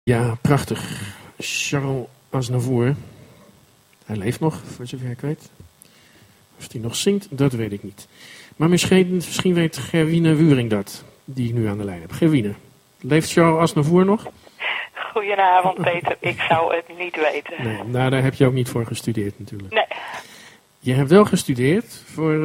Ja, prachtig. Charles Aznavour. Hij leeft nog, voor zover ik weet. Of hij nog zingt, dat weet ik niet. Maar misschien weet Gerwine Wuring dat, die ik nu aan de lijn heb. Gerwine, leeft Charles Aznavour nog? Goedenavond, Peter. Ik zou het niet weten. Nee, nou, daar heb je ook niet voor gestudeerd natuurlijk. Nee. Je hebt wel gestudeerd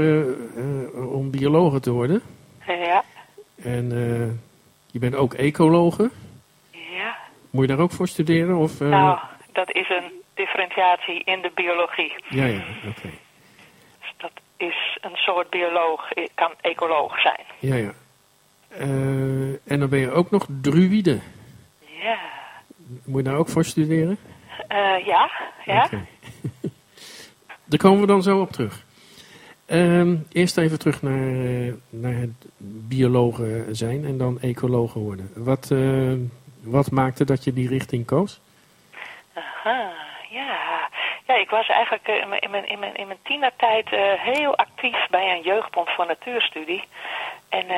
om biologe te worden. Ja. En je bent ook ecologe. Ja. Moet je daar ook voor studeren? Of, Nou, dat is een differentiatie in de biologie. Ja, oké. Dus dat is een soort bioloog, kan ecoloog zijn. Ja. En dan ben je ook nog druïde. Ja. Moet je daar ook voor studeren? Ja. Okay. Daar komen we dan zo op terug. Eerst even terug naar het biologen zijn en dan ecologen worden. Wat maakte dat je die richting koos? Aha, ja. Ja, ik was eigenlijk in mijn tienertijd heel actief bij een jeugdbond voor natuurstudie. En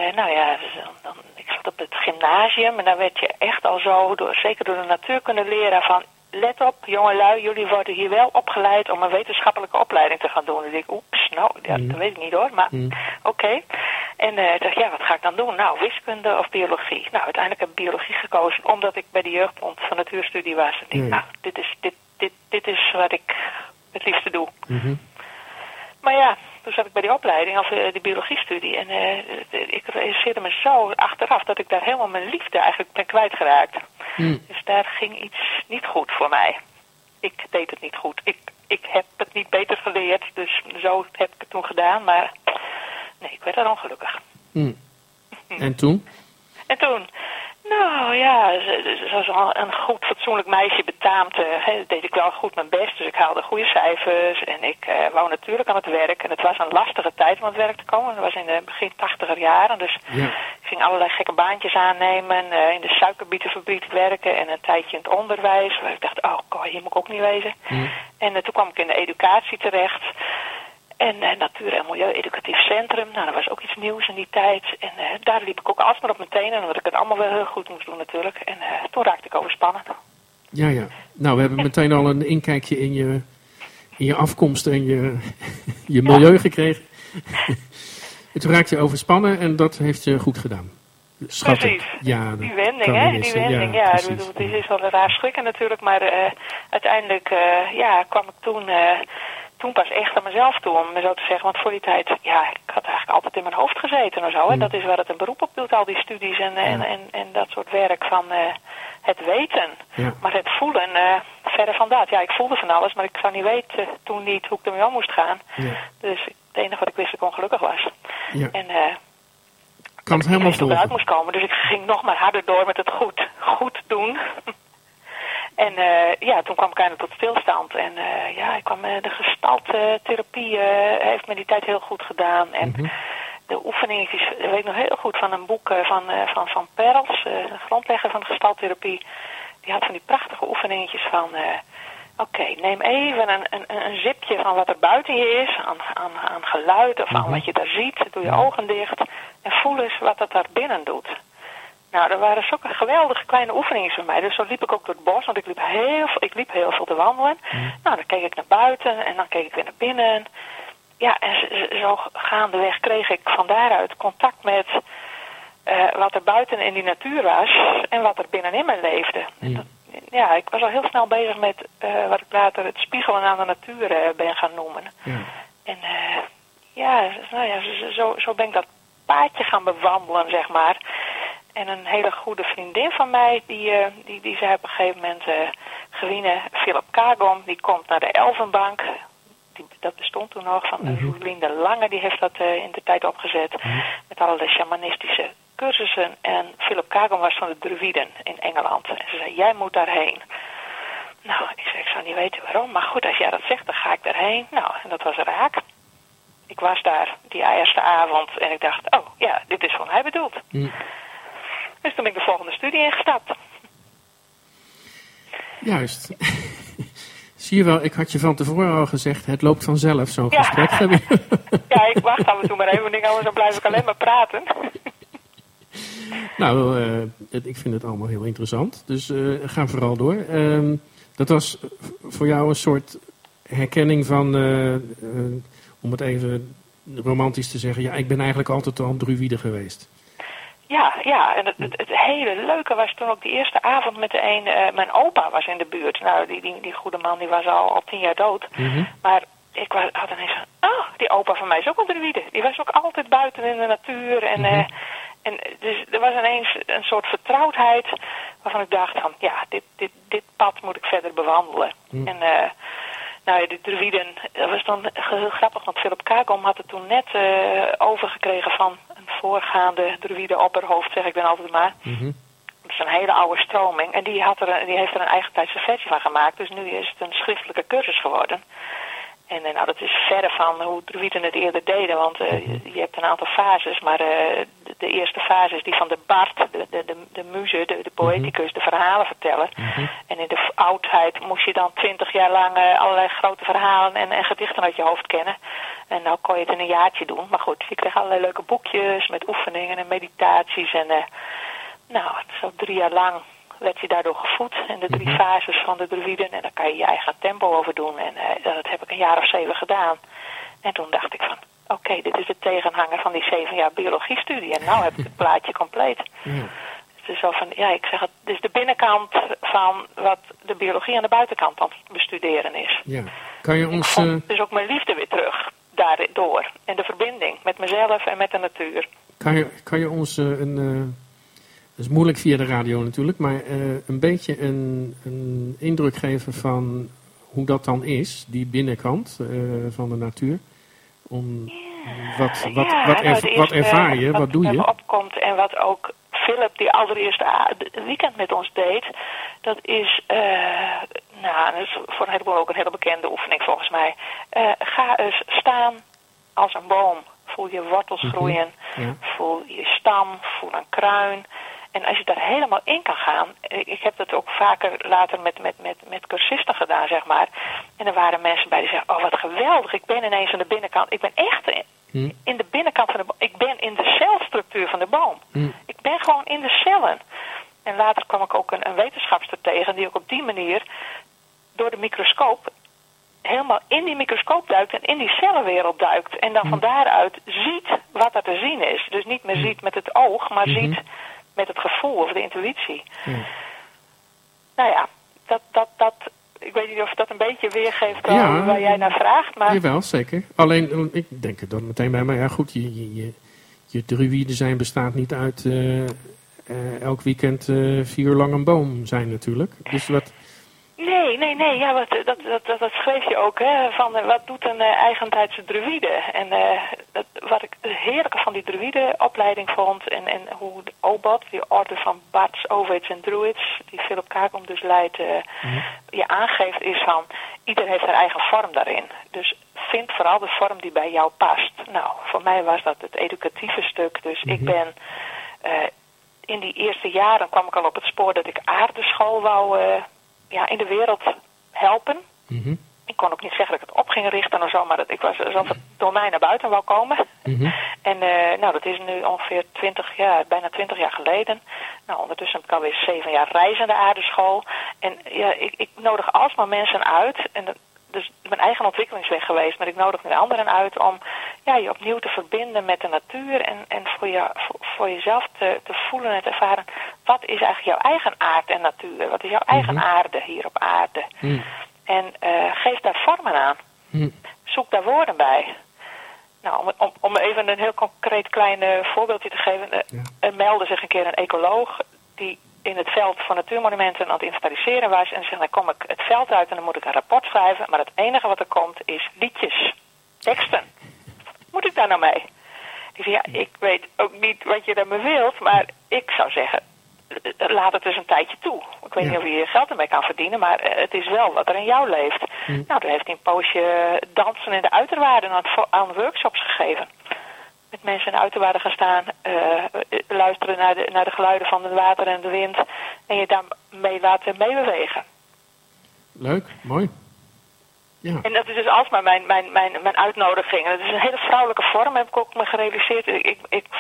ik zat op het gymnasium en daar werd je echt al zo, zeker door de natuurkundeleraar, van let op, jongelui, jullie worden hier wel opgeleid om een wetenschappelijke opleiding te gaan doen. En ik dacht, oeps, dat weet ik niet hoor, maar oké. En ik dacht, ja, wat ga ik dan doen? Nou, wiskunde of biologie? Nou, uiteindelijk heb ik biologie gekozen, omdat ik bij de jeugdbond van natuurstudie was. En ik dacht, nou, dit is wat ik het liefste doe. Mm-hmm. Maar ja, toen zat ik bij die opleiding, of die biologiestudie. En ik realiseerde me zo achteraf dat ik daar helemaal mijn liefde eigenlijk ben kwijtgeraakt. Dus daar ging iets niet goed voor mij. Ik deed het niet goed. Ik heb het niet beter geleerd, dus zo heb ik het toen gedaan. Maar nee, ik werd daar ongelukkig. En toen? En toen? Nou ja, zoals een goed fatsoenlijk meisje betaamt, deed ik wel goed mijn best. Dus ik haalde goede cijfers en ik wou natuurlijk aan het werk. En het was een lastige tijd om aan het werk te komen. Dat was in de begin 80er jaren. Dus ik ging allerlei gekke baantjes aannemen. In de suikerbietenfabriek werken en een tijdje in het onderwijs. Waar ik dacht, oh, hier moet ik ook niet wezen. En toen kwam ik in de educatie terecht. En Natuur- en Milieu-educatief Centrum. Nou, dat was ook iets nieuws in die tijd. En daar liep ik ook alsmaar op mijn tenen. Omdat ik het allemaal wel heel goed moest doen natuurlijk. En toen raakte ik overspannen. Ja. Nou, we hebben meteen al een inkijkje in je afkomst en je milieu gekregen. En toen raakte je overspannen en dat heeft je goed gedaan. Schat. Precies. Ja, die wending, hè? Die wending, ja. Het is wel een raar schrikken natuurlijk. Maar uiteindelijk kwam ik toen pas echt aan mezelf toe, om zo te zeggen. Want voor die tijd, ik had eigenlijk altijd in mijn hoofd gezeten en zo. Hè? Dat is waar het een beroep op doet, al die studies en dat soort werk van het weten. Ja. Maar het voelen, verder van dat. Ja, ik voelde van alles, maar ik zou niet weten toen niet hoe ik ermee om moest gaan. Ja. Dus het enige wat ik wist, dat ik ongelukkig was. Ja. En kan het helemaal volgen. Eruit moest komen, dus ik ging nog maar harder door met het goed doen. En toen kwam ik eindelijk tot stilstand. En ik kwam de gestalttherapie heeft me die tijd heel goed gedaan. En de oefeningetjes, dat weet ik nog heel goed van een boek van Perls, een grondlegger van de gestalttherapie. Die had van die prachtige oefeningetjes van, neem even een zipje van wat er buiten je is, aan geluid of aan wat je daar ziet. Doe je ogen dicht en voel eens wat dat daar binnen doet. Nou, er waren zulke geweldige kleine oefeningen voor mij. Dus zo liep ik ook door het bos, want ik liep heel veel te wandelen. Nou, dan keek ik naar buiten en dan keek ik weer naar binnen. Ja, en zo gaandeweg kreeg ik van daaruit contact met wat er buiten in die natuur was en wat er binnenin me leefde. Ik was al heel snel bezig met wat ik later het spiegelen aan de natuur ben gaan noemen. En zo ben ik dat paadje gaan bewandelen, zeg maar. En een hele goede vriendin van mij, die zei op een gegeven moment, Gerwine, Philip Kagom, die komt naar de Elfenbank. Dat bestond toen nog, van Roelien de Lange, die heeft dat in de tijd opgezet. Met allerlei shamanistische cursussen. En Philip Kagom was van de Druiden in Engeland. En ze zei, jij moet daarheen. Nou, ik zou niet weten waarom, maar goed, als jij dat zegt, dan ga ik daarheen. Nou, en dat was raak. Ik was daar die eerste avond en ik dacht, dit is wat hij bedoelt. Dus toen ben ik de volgende studie ingestapt. Juist. Zie je wel, ik had je van tevoren al gezegd, het loopt vanzelf, zo'n gesprek. Ja, ik wacht af en toe maar even, want anders dan blijf ik alleen maar praten. Nou, ik vind het allemaal heel interessant. Dus ga vooral door. Dat was voor jou een soort herkenning van, om het even romantisch te zeggen, ja, ik ben eigenlijk altijd al een druïde geweest. Ja, en het hele leuke was toen ook die eerste avond met mijn opa was in de buurt. Nou, die goede man die was al 10 jaar dood. Mm-hmm. Maar ik had ineens van, die opa van mij is ook een druïde. Die was ook altijd buiten in de natuur. En, Mm-hmm. en dus er was ineens een soort vertrouwdheid waarvan ik dacht van, ja, dit pad moet ik verder bewandelen. Mm. En nou, de druïden, dat was dan heel grappig, want Philip Kagom had het toen net overgekregen van een voorgaande druïde opperhoofd, zeg ik dan altijd maar. Mm-hmm. Dat is een hele oude stroming en die heeft er een eigentijdse versie van gemaakt. Dus nu is het een schriftelijke cursus geworden. En nou, dat is verre van hoe druïden het eerder deden, want je hebt een aantal fases, maar de eerste fase is die van de bard, de muze, de poëticus, de verhalen vertellen. Mm-hmm. En in de oudheid moest je dan 20 jaar lang allerlei grote verhalen en gedichten uit je hoofd kennen. En nou kon je het in een jaartje doen, maar goed, je kreeg allerlei leuke boekjes met oefeningen en meditaties en nou, zo 3 jaar lang werd je daardoor gevoed in de 3 fases van de druïden. En daar kan je je eigen tempo over doen. En dat heb ik een jaar of 7 gedaan. En toen dacht ik van, oké, dit is de tegenhanger van die 7 jaar biologiestudie. En nou heb ik het plaatje compleet. Ja. Het is zo van, ja, ik zeg het, dit is de binnenkant van wat de biologie aan de buitenkant aan het bestuderen is. Ja. Kan je ons... Ik vond dus ook mijn liefde weer terug daardoor. En de verbinding met mezelf en met de natuur. Kan je ons dat is moeilijk via de radio natuurlijk, maar een beetje een indruk geven van hoe dat dan is, die binnenkant van de natuur. Wat ervaar je, wat doe je? Wat opkomt en wat ook Philip die allereerste weekend met ons deed, dat is, dat is voor een heleboel ook een hele bekende oefening volgens mij. Ga eens staan als een boom. Voel je wortels groeien, voel je stam, voel een kruin. En als je daar helemaal in kan gaan, ik heb dat ook vaker later met cursisten gedaan, zeg maar. En er waren mensen bij die zeggen, oh wat geweldig, ik ben ineens aan de binnenkant. Ik ben echt in de binnenkant van de boom. Ik ben in de celstructuur van de boom. Ik ben gewoon in de cellen. En later kwam ik ook een wetenschapster tegen die ook op die manier door de microscoop helemaal in die microscoop duikt en in die cellenwereld duikt. En dan van daaruit ziet wat er te zien is. Dus niet meer ziet met het oog, maar ziet met het gevoel of de intuïtie. Nou ja, dat ik weet niet of dat een beetje weergeeft waar jij naar vraagt. Maar... Jawel, zeker. Alleen, ik denk er dan meteen bij, maar ja goed, je druïde zijn bestaat niet uit elk weekend 4 uur lang een boom zijn natuurlijk. Dus wat... Nee. Ja, dat schreef je ook, hè, van wat doet een eigentijdse druïde. En wat ik het heerlijke van die druïdeopleiding vond en hoe de OBOT, die orde van bards, ovids en druids, die Philip Kagom dus leidt, je aangeeft is van, ieder heeft haar eigen vorm daarin. Dus vind vooral de vorm die bij jou past. Nou, voor mij was dat het educatieve stuk. Dus ik ben... in die eerste jaren kwam ik al op het spoor dat ik aardeschool wou... in de wereld helpen. Ik kon ook niet zeggen dat ik het op ging richten of zo, maar dat ik was alsof het door mij naar buiten wou komen. En dat is nu ongeveer bijna 20 jaar geleden. Nou, ondertussen heb ik alweer 7 jaar reizende aardeschool. En ja, ik nodig alsmaar mensen uit. En dus mijn eigen ontwikkelingsweg geweest, maar ik nodig nu anderen uit om je opnieuw te verbinden met de natuur en voor jezelf te voelen en te ervaren, wat is eigenlijk jouw eigen aard en natuur? Wat is jouw eigen aarde hier op aarde? En geef daar vormen aan. Zoek daar woorden bij. Nou, om even een heel concreet klein voorbeeldje te geven. Er meldde zich een keer een ecoloog die in het veld van natuurmonumenten aan het inventariseren was. En zei, dan kom ik het veld uit en dan moet ik een rapport schrijven. Maar het enige wat er komt is liedjes, teksten. Wat moet ik daar nou mee? Ik zei, ik weet ook niet wat je daarmee wilt, maar ik zou zeggen, laat het dus een tijdje toe. Ik weet niet of je je geld ermee kan verdienen, maar het is wel wat er in jou leeft. Nou, toen heeft hij een poosje dansen in de uiterwaarden aan workshops gegeven. Met mensen in de uiterwaarden gaan staan, luisteren naar de geluiden van het water en de wind en je daarmee laten meebewegen. Leuk, mooi. Ja. En dat is dus alsmaar mijn uitnodiging. Het is een hele vrouwelijke vorm, heb ik ook me gerealiseerd. Ik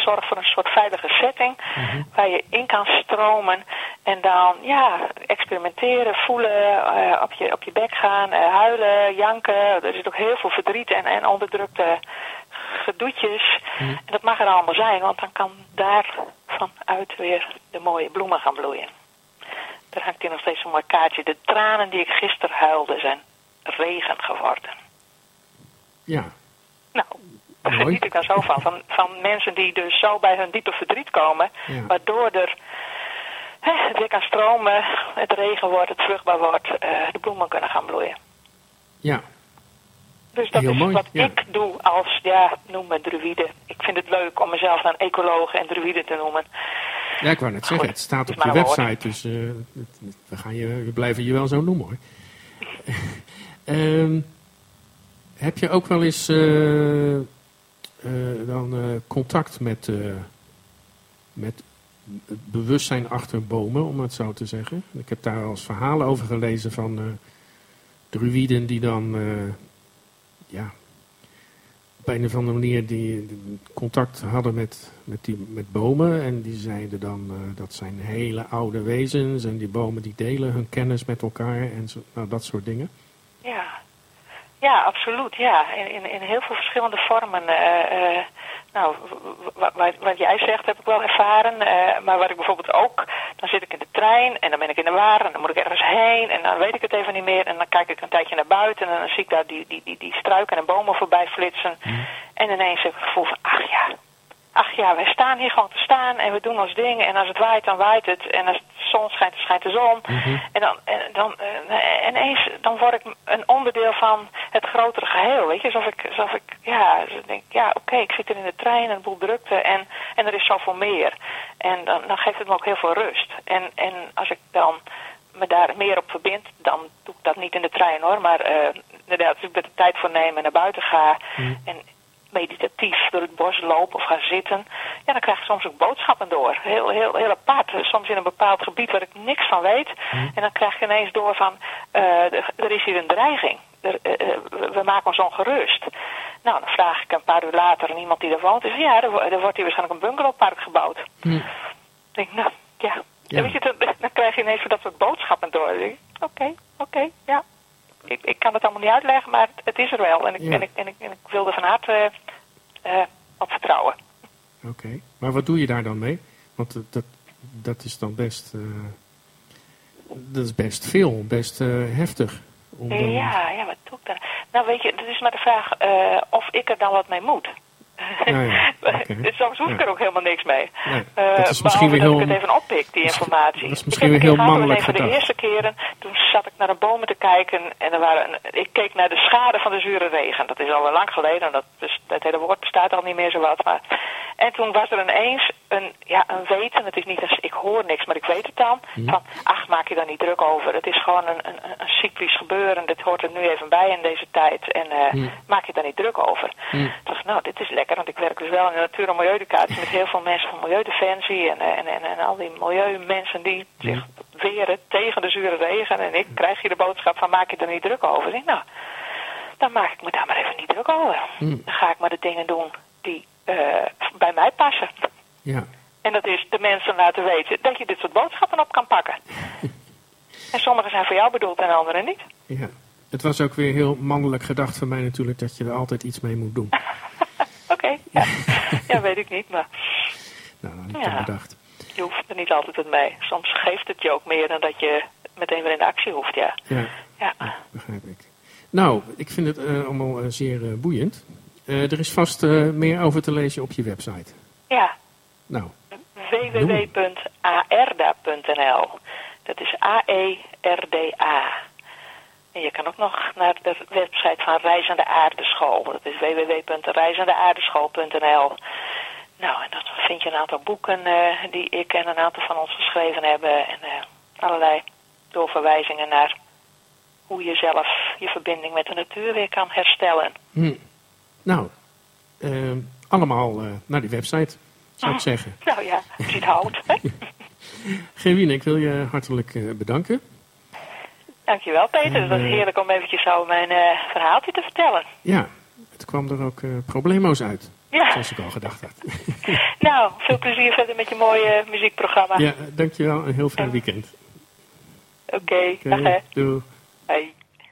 zorgt voor een soort veilige setting waar je in kan stromen en dan experimenteren, voelen, op je bek gaan, huilen, janken. Er zit ook heel veel verdriet en onderdrukte gedoetjes. En dat mag er allemaal zijn, want dan kan daar vanuit weer de mooie bloemen gaan bloeien. Daar hangt hier nog steeds een mooi kaartje. De tranen die ik gisteren huilde zijn regen geworden. Ja. Nou, daar geniet ik dan zo van mensen die dus zo bij hun diepe verdriet komen, waardoor er het weer kan stromen, het regen wordt, het vruchtbaar wordt, de bloemen kunnen gaan bloeien. Ja. Dus dat heel is mooi. wat ik doe als, noem me druïde. Ik vind het leuk om mezelf dan ecologe en druïde te noemen. Ja, ik wou net zeggen, het staat op je website, dus we blijven je wel zo noemen hoor. Heb je ook wel eens contact met het bewustzijn achter bomen, om het zo te zeggen? Ik heb daar al eens verhalen over gelezen van druïden die dan op een of andere manier die contact hadden met bomen. En die zeiden dan dat zijn hele oude wezens en die bomen die delen hun kennis met elkaar en zo, dat soort dingen. Ja, absoluut. Ja, in heel veel verschillende vormen. Wat jij zegt heb ik wel ervaren. Maar wat ik bijvoorbeeld ook, dan zit ik in de trein en dan ben ik in de war en dan moet ik ergens heen en dan weet ik het even niet meer. En dan kijk ik een tijdje naar buiten en dan zie ik daar die struiken en bomen voorbij flitsen. En ineens heb ik het gevoel van, ach ja, wij staan hier gewoon te staan en we doen ons ding. En als het waait, dan waait het. En als de zon schijnt, dan schijnt de zon. En ineens dan word ik een onderdeel van het grotere geheel. Weet je, alsof ik denk, oké, ik zit er in de trein en een boel drukte en er is zoveel meer. En dan geeft het me ook heel veel rust. En als ik dan me daar meer op verbind, dan doe ik dat niet in de trein hoor. Maar inderdaad, als ik er de tijd voor neem en naar buiten ga en meditatief door het bos lopen of gaan zitten, dan krijg ik soms ook boodschappen door. Heel apart. Soms in een bepaald gebied waar ik niks van weet. En dan krijg je ineens door van, er is hier een dreiging. We maken ons ongerust. Nou, dan vraag ik een paar uur later aan iemand die er woont. Er wordt hier waarschijnlijk een bungalowpark gebouwd. Ik denk, weet je, dan krijg je ineens voor dat soort boodschappen door. Oké, ja. Ik kan het allemaal niet uitleggen, maar het is er wel. En ik wil er van harte op vertrouwen. Oké, maar wat doe je daar dan mee? Want dat is dan best... dat is best veel, best heftig. Ja, wat doe ik dan? Nou weet je, het is maar de vraag of ik er dan wat mee moet. Okay. Soms hoef ik er ook helemaal niks mee. Nee, dat is misschien weer heel... dat ik het even oppik, die informatie. Dat is misschien weer heel mannelijk gedacht. De eerste keren, toen zat ik naar de bomen te kijken en ik keek naar de schade van de zure regen. Dat is al wel lang geleden, dat hele woord bestaat al niet meer zo wat. Maar... En toen was er ineens een weten, het is niet ik hoor niks, maar ik weet het dan. Van, maak je daar niet druk over. Het is gewoon een cyclisch gebeuren, dit hoort er nu even bij in deze tijd. En maak je daar niet druk over. Toen dacht ik, dit is lekker, want ik werk dus wel in de natuur- en milieueducatie met heel veel mensen van Milieudefensie en al die milieumensen die zich weren tegen de zure regen. En ik krijg hier de boodschap van, maak je er niet druk over. Ik denk, dan maak ik me daar maar even niet druk over. Dan ga ik maar de dingen doen die bij mij passen. Ja. En dat is de mensen laten weten dat je dit soort boodschappen op kan pakken. En sommige zijn voor jou bedoeld en andere niet. Ja. Het was ook weer heel mannelijk gedacht van mij natuurlijk dat je er altijd iets mee moet doen. Oké, ja, weet ik niet, maar... Nou, niet aan bedacht. Je hoeft er niet altijd het mee. Soms geeft het je ook meer dan dat je meteen weer in de actie hoeft, ja. Ja, begrijp ik. Nou, ik vind het allemaal zeer boeiend. Er is vast meer over te lezen op je website. Ja. Nou. www.aerda.nl. Dat is AERDA. En je kan ook nog naar de website van Reizende Aardeschool. Dat is www.reizendeaardeschool.nl. Nou, en dan vind je een aantal boeken die ik en een aantal van ons geschreven hebben. En allerlei doorverwijzingen naar hoe je zelf je verbinding met de natuur weer kan herstellen. Nou, allemaal naar die website, zou ik zeggen. Nou ja, als je het houdt. Gerwine, ik wil je hartelijk bedanken. Dankjewel, Peter. Het was heerlijk om eventjes zo mijn verhaaltje te vertellen. Ja, het kwam er ook probleemloos uit. Ja. Zoals ik al gedacht had. Nou, veel plezier verder met je mooie muziekprogramma. Ja, dankjewel. Een heel fijn weekend. Oké, dag hè. Doei.